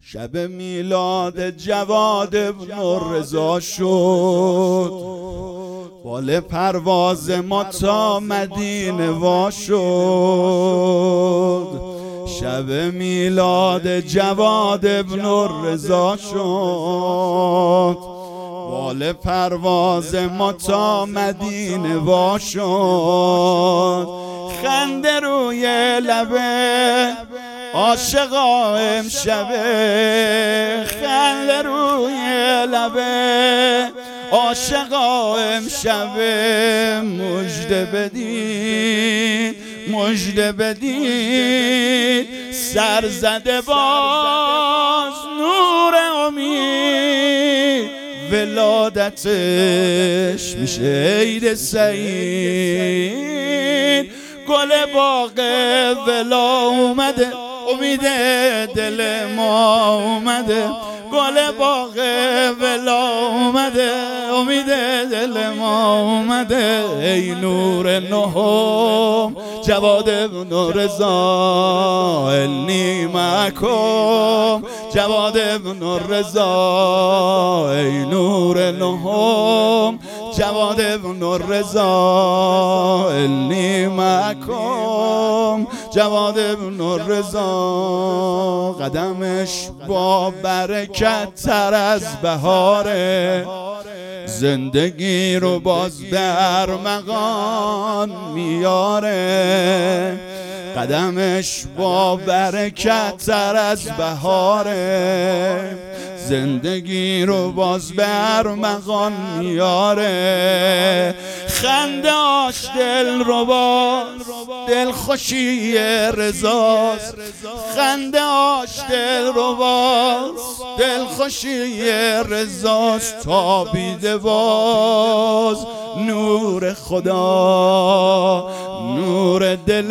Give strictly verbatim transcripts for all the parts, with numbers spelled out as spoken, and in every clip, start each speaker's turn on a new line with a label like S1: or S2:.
S1: شب میلاد جواد ابن رضا شد، بال پرواز ما تا مدینه وا شد. شب میلاد جواد ابن رضا شد، بال پرواز ما تا مدینه وا شد. خنده روی لبه عاشقا امشبه، خنده روی لبه عاشقا امشبه. مژده بدید مژده بدید، سر زده باز نور امید. ولادتش میشه عید سعید، گل باغ ولا اومده، امید دل ما اومده. گل باغ ولا اومده، امید دل ما اومده. ای نور نهم جواد ابن رضا، انی معکم جواد ابن رضا. ای نور نهم جواد ابن رضا، انی معکم جواد ابن رضا. قدمش با برکت تر از بهاره، زندگی رو باز به ارمغان میاره. قدمش با برکت تر از بهاره، زندگی رو باز به ارمغان میاره. خنده آش دل رو باز، دل خوشی رضاست. خنده آش دل رو باز، دل خوشی رضاست. تابیده باز نور خدا، نور دل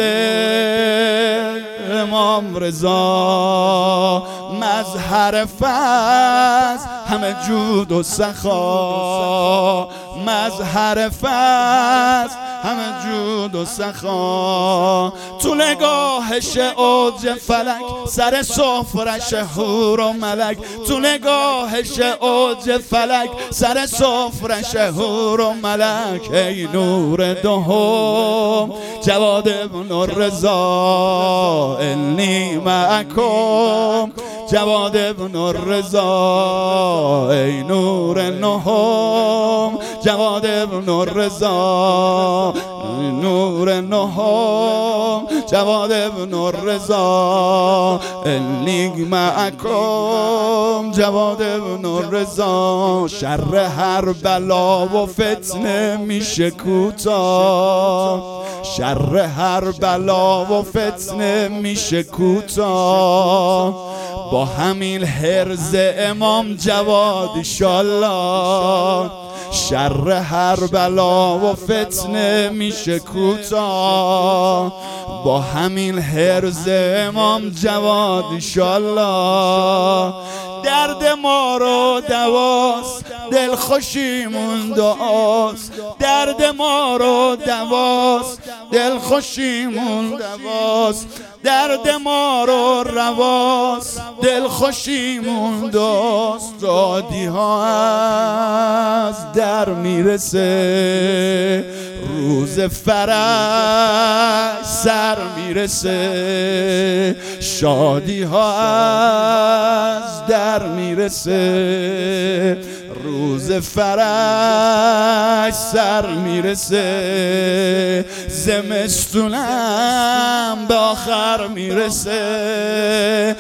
S1: امام رضا. مظهر فضل همه جود و سخا، مظهر فضل همه جود و سخا. تو نگاهش اوج فلک، سر سفرش حور و ملک. تو نگاهش اوج فلک، سر سفرش حور و ملک. ای نور دهم جواد ابن رضا، انی معکم جواد ابن رضا. ای نور نهم جواد ابن رضا، نور نهم جواد ابن رضا. انی معکم جواد ابن رضا. شر هر بلا و فتنه میشه کوتاه، شر هر بلا و فتنه میشه کوتاه. با همین حرز امام جواد ایشالله، شر هر بلا و فتنه میشه کوتاه. با همین حرز امام جواد ایشالله. درد ما رو دواست، دل خوشیمون دعاست. درد ما رو دواست، دل خوشیمون دواست. درد ما رو رواست، دل خوشیمون داست. دادی ها از در میرسه، روز فرح سر میرسه. شادی ها از در میرسه، روز فرح سر میرسه. زمستونم به آخر میرسه،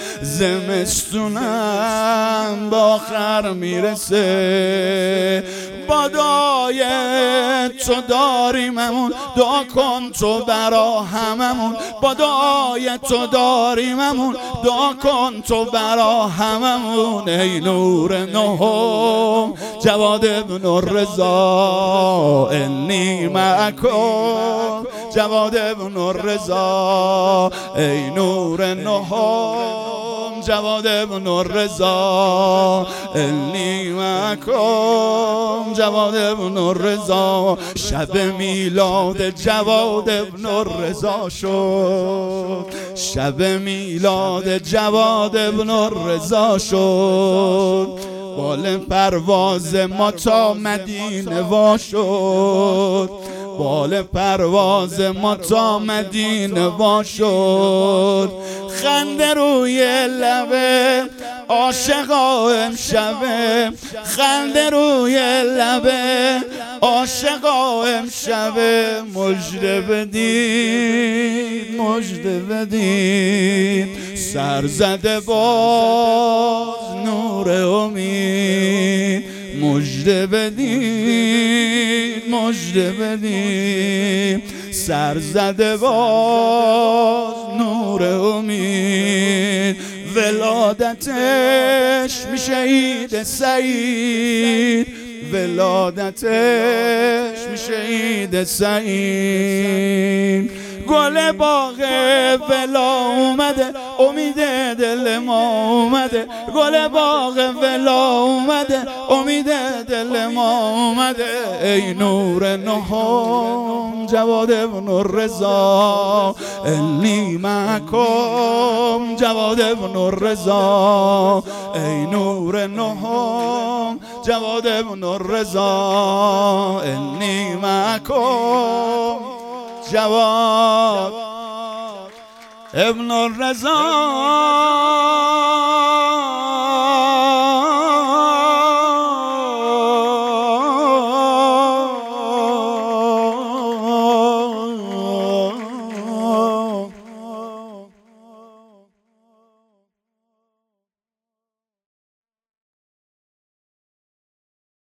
S1: زمستونم به آخر میرسه. بادای تو داریممون، دعا کن تو برا هممون. بادای تو داریممون، دعا کن تو برا هممون. ای نور نهم جواد ابن رضا، انی معکم جواد ابن رضا. ای نور نهم جواد ابن الرضا انی معکم جواد ابن الرضا شب میلاد جواد ابن الرضا شد شب میلاد جواد ابن الرضا شد بال پرواز ما تا مدینه وا شد بال پرواز ما تا مدینه وا شد خنده روی لبه عاشقا امشبه خنده روی لبه عاشقا امشبه مژده بدید مژده بدید سر زده باز نور امید مژده بدید مژده بدید سر زده باز نور امید ولادتش میشه عید سعید ولادتش میشه عید سعید گل باغ ولا اومده امید دل ما اومده گل باغ ولا اومده امید دل ما اومده ای نور نهم جواد ابن الرضا انی معکم جواد ابن الرضا ای نور نهم جواد ابن الرضا انی معکم جواد ابن الرضا